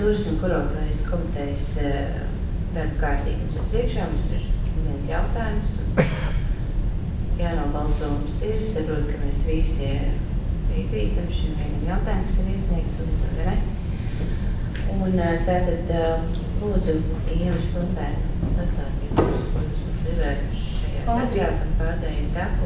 Turisma koordinācijas komitejas darba kārtīgi mums ir priekšā, mums ir viens jautājums. Jānobalsojums ir, es saprotu, ka mēs visi piekrītam šim vienam jautājumam, kas ir iesniegts un ne. Un tātad lūdzu Ieva Špilbērnu pastāstīt mums, ko jūs mums gribētu šajā sakrās par pārgājienu taku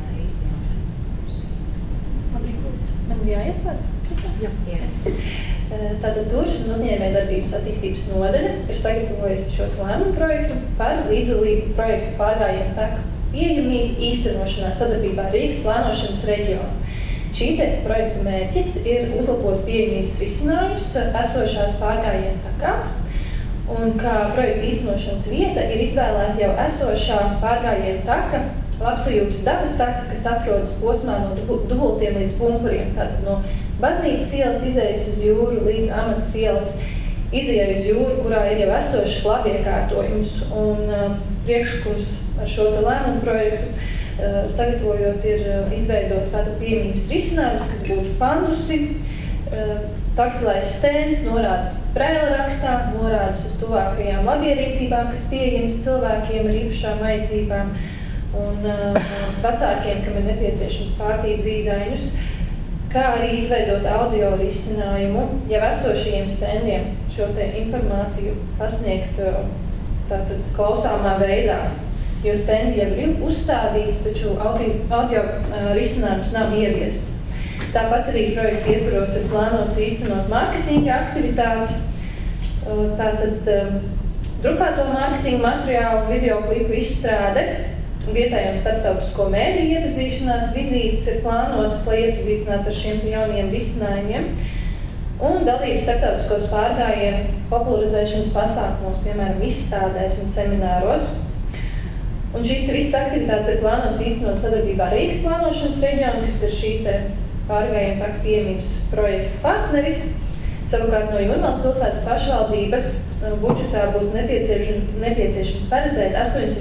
īstenošanu. Man jāieslēdz? Jā. Tātad Turisma un uzņēmējdarbības attīstības nodaļa ir sagatavojusi šo lēmumu projektu par līdzdalību projektu pārgājienu taku pieejamību īstenošanā sadarbībā ar Rīgas plānošanas reģionu. Šī projekta mērķis ir uzlabot pieejamības risinājumus esošās pārgājienu takās, un kā projekta īstenošanas vieta ir izvēlēta jau esošā pārgājienu taka, Labsajūtas dabas taka, kas atrodas posmā no Dubultiem līdz Pumpuriem, tātad no Baznīcas ielas izējas uz jūru līdz Amatas ielas izējai uz jūru, kurā ir jau esošs labiekārtojums, un priekšlikums ar šo lēmumu projektu sagatavojot ir izveidot tātad pieejamības risinājumus, kas būtu pandusi, taktilais stends, norādes brēla rakstā, norādes uz tuvākajām labierīcībām, kas pieejams cilvēkiem ar īpašām vajadzībām un vecākiem, kam ir nepieciešams pārtīt zīdaiņus, kā arī izveidot audio risinājumu, jau esošajiem stendiem šo te informāciju pasniegt tātad klausāmā veidā, jo stendi jau ir uzstādīti, taču audio risinājums nav ieviests. Tāpat arī projekta ietvaros ir plānots īstenot mārketinga aktivitātes, tātad drukāto mārketinga materiālu, videoklipu izstrāde, vietējo un starptautisko mēdīju iepazīšanās vizītes ir plānotas, lai iepazīstinātu ar šiem jauniem risinājumiem, un dalību starptautiskos pārgājienu popularizēšanas pasākumos, piemēram, izstādēs un semināros. Un šīs visas aktivitātes ir plānotas īstenot sadarbībā ar Rīgas plānošanas reģionu, kas ir šī pārgājienu taku pieejamības projekta partneris. Savukārt no Jūrmālas pilsētas pašvaldības budžetā būtu nepieciešams paredzēt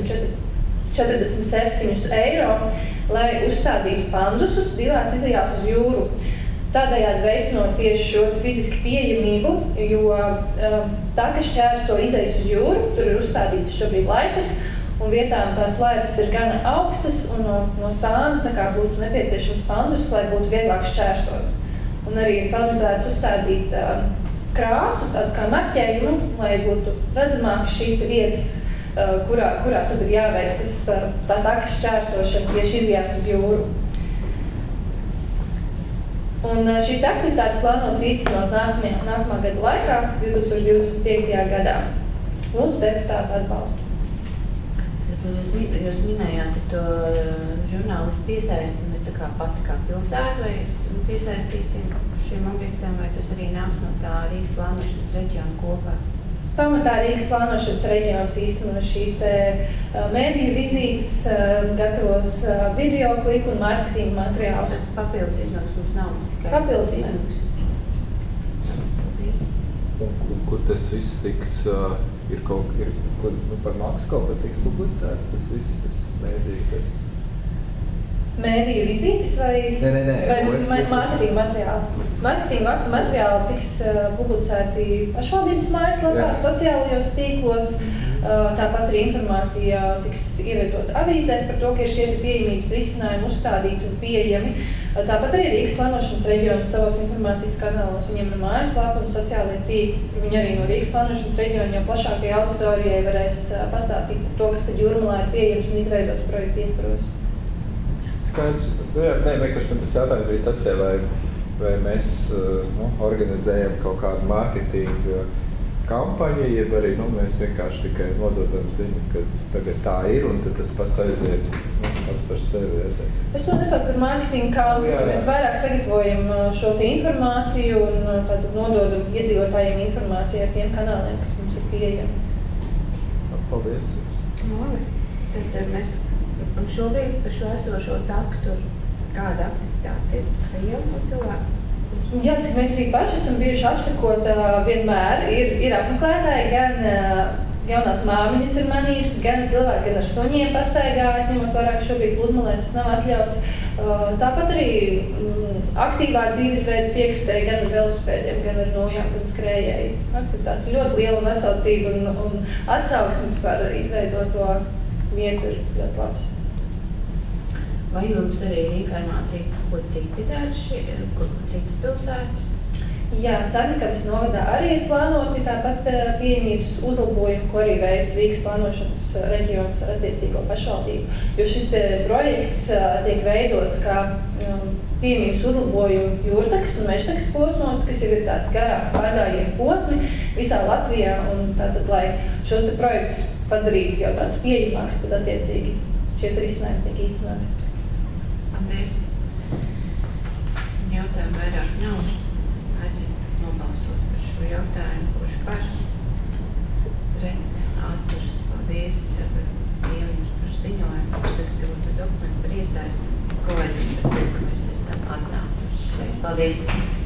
847 eiro, lai uzstādītu pandusus divās izejās uz jūru. Tādējādi veicinot tieši šo fiziski pieejamību, jo taka šķērso izejas uz jūru, tur ir uzstādītas šobrīd laipas, un vietām tās laipas ir gana augstas, un no sāna tā kā būtu nepieciešams pandus, lai būtu vieglāk šķērsot. Un arī ir paredzēts uzstādīt krāsu, tādu kā marķējumu, lai būtu redzamākas šīs vietas, kurā tad ir jāveic tā takas šķērsošana tieši izjās uz jūru. Un šīs aktivitātes plānotas īstenot nākamā gada laikā, 2025. gadā. Lūdzu deputātu atbalstu. Jūs minējāt, ka to žurnālistu piesaisti mēs tā kā pati kā pilsētu vai piesaistīsim šiem objektiem, vai tas arī nāks no tā Rīgas plānošanas reģiona kopā? Pamatā Rīgas plānošanas reģions īsteno šīs mēdīju vizītes, gatavos videoklipu un mārketinga materiālus. Papildus izmaksas mums nav tikai papildus izmaksas. Kur tas viss tiks, ir par maksu kaut ko tiks publicēts, tas viss, tas mēdīju, tas... Mēdīju vizītes vai mārketinga materiāli? Mārketinga materiāli tiks publicēti pašvaldības mājaslapā, sociālajos tīklos, tāpat arī informācija tiks ievietot avīzēs par to, ka ir šie pieejamības risinājumi uzstādīti un pieejami. Tāpat arī Rīgas plānošanas reģiona savos informācijas kanālos, viņiem ir mājaslapa un sociālajie tīkli, kur viņi arī no Rīgas plānošanas reģiona jau plašākajai auditorijai varēs pastāstīt par to, kas tad Jūrmalā ir pieejams un izveidots projektu ietvaros. Skaidrs, vienkārši man tas jautājums bija tas, vai mēs organizējam kaut kādu mārketingu kampaņu, jeb arī mēs vienkārši tikai nododam ziņu, ka tagad tā ir, un tad tas pats aiziet pats par sevi. Es to nesaucu par mārketingu kampaņu, mēs vairāk sagatavojam šo informāciju un tātad nododam iedzīvotājiem informāciju ar tiem kanāliem, kas mums ir pieejami. Paldies. Labi, tad mēs šobrīd par šo esošo taku tur kāda aktivitāte ir liela no cilvēku? Jā, cik mēs arī paši esam bijuši apsakot vienmēr, ir apmeklētāji gan jaunās māmiņas ir manītas, gan cilvēki, gan ar suņiem pastaigājas, ņemot vērā, ka šobrīd pludmalē tas nav atļauts. Tāpat arī aktīvā dzīvesveida piekritēji gan ar velosipēdiem, gan ar nojām, gan skrējēji. Aktivitāte ļoti liela un atsaucība un atsauksmes par izveidoto vietu ir ļoti labs. Vai jums arī ir informācija, ko citi dara, ko citas pilsētas? Jā, Carnikavas novadā arī ir plānoti tāpat pieejamības uzlabojumi, ko arī veids Rīgas plānošanas reģions ar attiecīgo pašvaldību. Jo šis projekts tiek veidots kā pieejamības uzlabojumu jūrtakas un mežtakas posmos, kas jau ir tādi garāki pārgājienu posmi visā Latvijā. Un tātad, lai šos projektus padarītu jau tādus pieejamākus, tad attiecīgi šie risinājumi tiek īstenoti. Paldies. Jautājumu vairāk nav. Aicinu nobalsot par šo jautājumu, kurš par pret atturas. Paldies jums par ziņojumu, par sagatavotu dokumentu, par iesaistu kolēģiem, par to, ka mēs esam atnākuši. Paldies!